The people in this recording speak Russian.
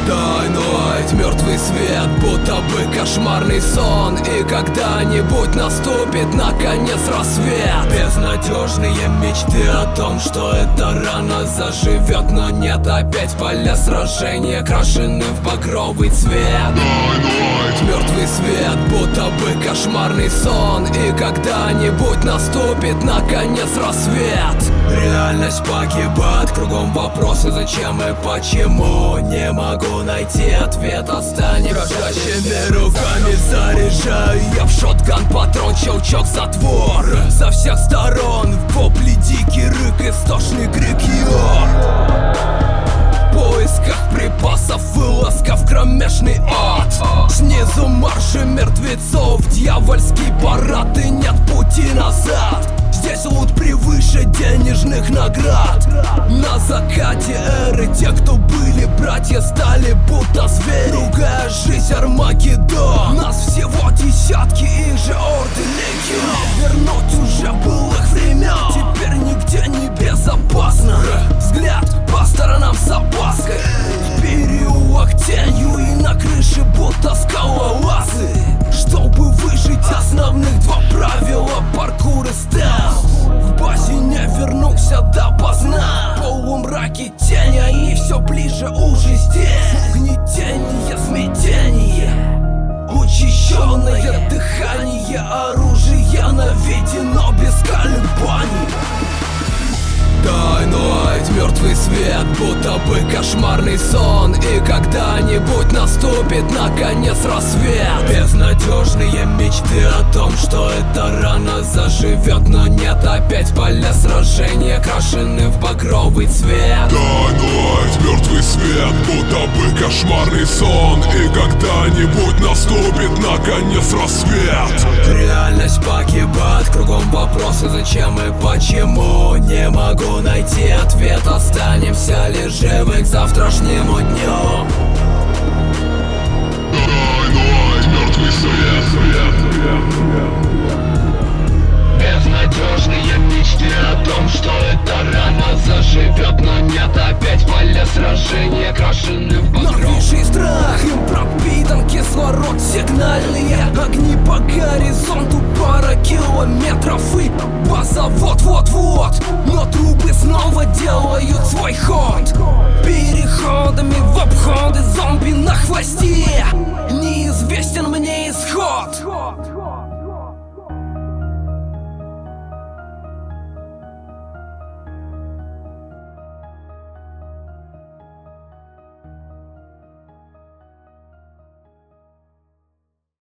Тайной мертвый свет, будто бы кошмарный сон. И когда-нибудь наступит наконец рассвет. Безнадежные мечты о том, что эта рана заживет, но нет, опять поля сражения крашены в багровый цвет. Мертвый свет, будто бы кошмарный сон. И когда-нибудь наступит наконец рассвет. Реальность погибает, кругом вопросы зачем и почему. Не могу найти ответ, останется дрожащими руками заряжаю я в шотган патрон, щелчок затвор. Со всех сторон в вопли дикий рык, истошный крик в поисках припасов, вылазка в кромешный ад. Снизу марши мертвецов, дьявольский парад, и нет пути назад. Здесь лут превыше денежных наград. На закате эры те, кто были братья, стали будто звери. Другая жизнь, Армагеддон. Нас всего десятки, их же орды легион. Вернуть уже былых времен теперь нигде не безопасно. Взгляд по сторонам с опаской. В переулок тенью и на крыше будто скалолазы. Чтобы выжить, основных два правила: паркур и стелс. В базе не вернулся допоздна. В полумраке тени, они все ближе уже здесь. Угнетение, смятение, учащенное дыхание. Оружие наведено без колебаний. Тайной мертвый свет, будто бы кошмарный сон. И когда-нибудь наступит наконец рассвет. Безнадежные мечты о том, что эта рана заживет, но нет, опять поля сражения крашены в багровый цвет. Тайной мертвый свет, будто бы кошмарный сон. И когда-нибудь наступит наконец рассвет. Реальность погибает, кругом вопросы зачем и почему. Не могу найти ответ, останемся лишь живы к завтрашнему дню. Тайной мертвый свет. Безнадежные мечты о том, что эта рана заживет, но нет, опять поля сражения крашены в багровый. Новейший страх, им пропитан кислород, сигнальные огни по горизонту, пара километров и база вот-вот-вот. Но трубы снова делают свой ход, переходами в обходы, зомби на хвосте. Неизвестен мне исход.